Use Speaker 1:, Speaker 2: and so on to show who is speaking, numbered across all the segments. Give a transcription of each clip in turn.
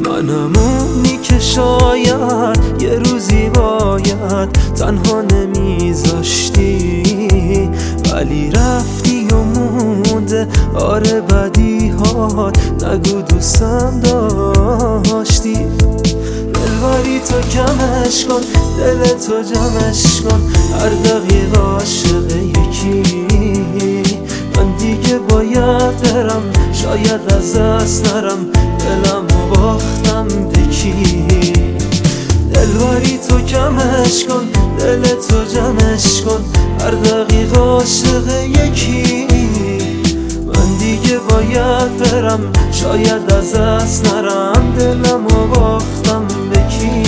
Speaker 1: منم اونی که شاید یه روزی باید تنها نمیذاشتی، ولی رفتی و مونده آره بدیهات، نگو دوستم داشتی. دلبری تو کمش کن، دل تو جمعش کن، هر دقیقه عاشق یکی. من دیگه باید برم، شاید از دست نرم، دلمو باختم بکی. دلبری تو کمش کن، دل تو جمعش کن، هر دقیقه عاشق یکی. من دیگه باید برم، شاید از دست نرم، دلمو باختم بکی.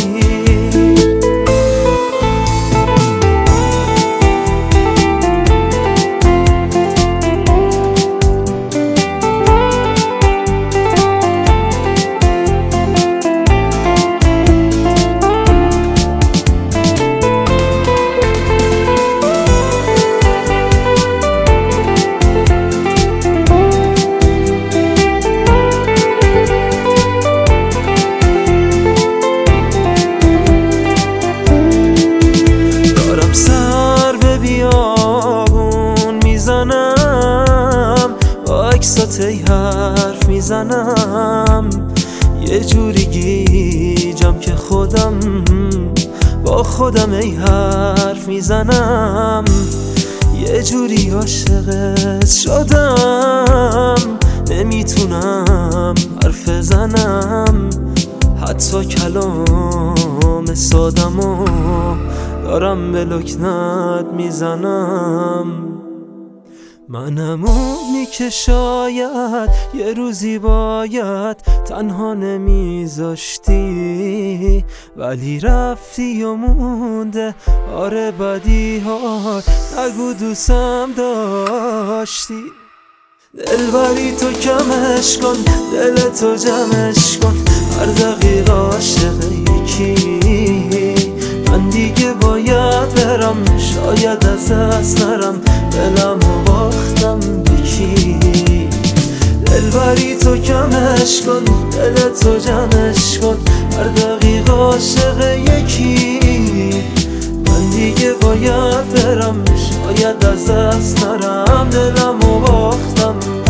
Speaker 1: عکسات حرف میزنم، یه جوری گیجم که خودم با خودم ای حرف میزنم. یه جوری عاشقت شدم نمیتونم حرف بزنم، حتی کلام سادمو دارم به لکنت میزنم. منم اونی که شاید یه روزی باید تنها نمیذاشتی، ولی رفتی و مونده آره بدیهات، نگو دوستم داشتی. دلبری تو کمش کن، دل تو جمعش کن، هر دقیقه عاشق یکی. من دیگه باید برم، شاید از دست نرم، دلمو باختم بکی. دلبری تو کمش کن، دل تو جمعش کن، هر دقیقه عاشق یکی. من دیگه باید برم، شاید از دست نرم، دلمو باختم